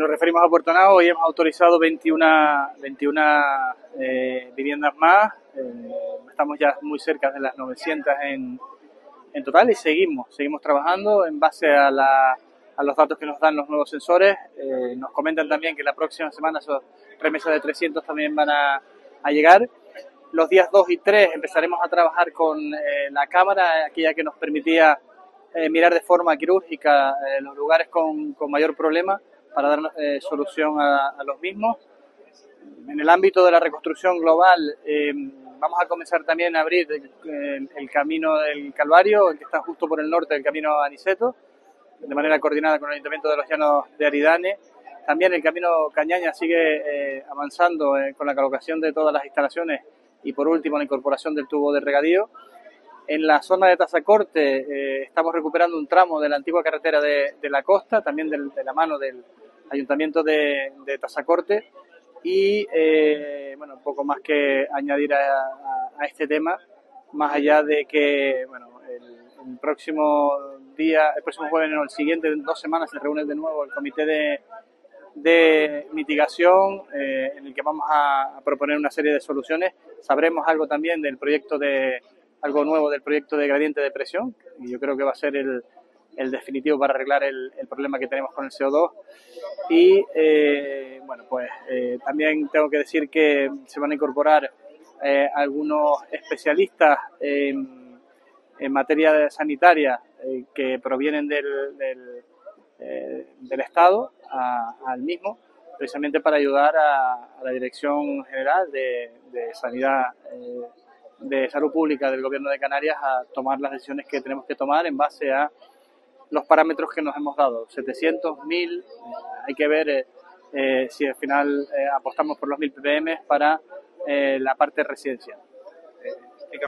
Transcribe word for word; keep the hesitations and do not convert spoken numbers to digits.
nos referimos a Puerto Nao, hoy hemos autorizado veintiuna, veintiuna eh, viviendas más, eh, estamos ya muy cerca de las novecientas en, en total y seguimos, seguimos trabajando en base a, la, a los datos que nos dan los nuevos sensores. Eh, nos comentan también que la próxima semana esos remesas de trescientos también van a, a llegar. Los días dos y tres empezaremos a trabajar con eh, la cámara, aquella que nos permitía eh, mirar de forma quirúrgica eh, los lugares con, con mayor problema para dar eh, solución a, a los mismos. En el ámbito de la reconstrucción global eh, vamos a comenzar también a abrir el, el, el camino del Calvario, el que está justo por el norte del camino a Aniceto, de manera coordinada con el Ayuntamiento de los Llanos de Aridane. También el camino Cañaña sigue eh, avanzando eh, con la colocación de todas las instalaciones y por último la incorporación del tubo de regadío. En la zona de Tazacorte eh, estamos recuperando un tramo de la antigua carretera de, de la costa, también del, de la mano del Ayuntamiento de, de Tazacorte. Y eh, bueno, un poco más que añadir a, a, a este tema, más allá de que bueno, el, el próximo día, el próximo jueves, no, el siguiente, en dos semanas se reúne de nuevo el comité de, de mitigación eh, en el que vamos a, a proponer una serie de soluciones. Sabremos algo también del proyecto de algo nuevo del proyecto de gradiente de presión, y yo creo que va a ser el, el definitivo para arreglar el, el problema que tenemos con el C O dos. Y eh, bueno, pues eh, también tengo que decir que se van a incorporar eh, algunos especialistas en, en materia sanitaria eh, que provienen del, del, eh, del Estado a, al mismo, precisamente para ayudar a, a la Dirección General de, de Sanidad eh, de Salud Pública del Gobierno de Canarias a tomar las decisiones que tenemos que tomar en base a los parámetros que nos hemos dado, setecientos, mil, eh, hay que ver eh, eh, si al final eh, apostamos por los mil ppm para eh, la parte residencial.